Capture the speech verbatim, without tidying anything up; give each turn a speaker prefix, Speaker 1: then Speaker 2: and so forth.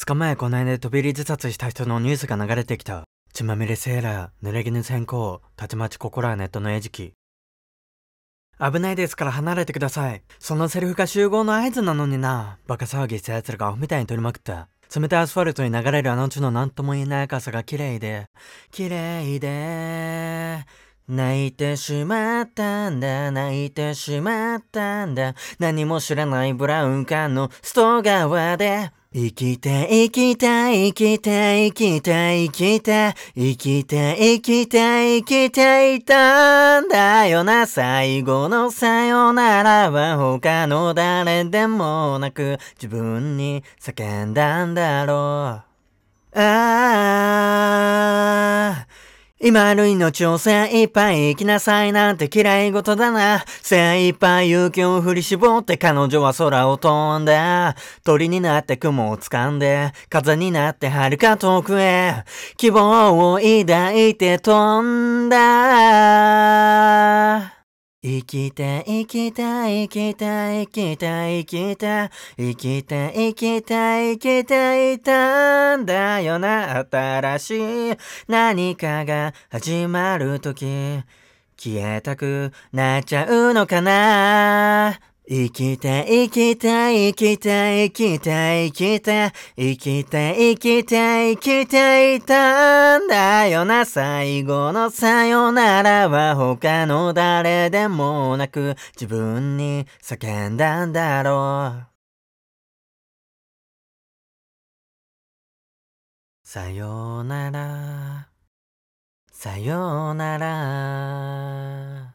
Speaker 1: 日前この辺で飛び入り自殺した人のニュースが流れてきた。血まみれセーラー、濡れ衣先行、たちまち心はネットの餌食。危ないですから離れてください。そのセリフが集合の合図なのにな。バカ騒ぎした奴らがアホみたいに取りまくった。冷たいアスファルトに流れるあの地の何とも言えない赤さが綺麗で、綺麗で、泣いてしまったんだ、泣いてしまったんだ。何も知らないブラウン管の外側で。生きて生きたい生きて生きて生きて生きて生きて生きていたんだよな。最後のさよならは他の誰でもなく自分に叫んだんだろう。ああ、今の命を精一杯生きなさいなんて嫌い事だな。精一杯勇気を振り絞って彼女は空を飛んだ。鳥になって雲を掴んで、風になって遥か遠くへ。希望を抱いて飛んだ。生きて生きたい生きたい生きたい生きたい生きたい生きたい生きていたんだよな。新しい何かが始まるとき消えたくなっちゃうのかな。生きて生きたい生きたい生きたい生きたい生きたい生きたい生きていたんだよな。最後のさよならは他の誰でもなく自分に叫んだんだろう。さよならさよなら。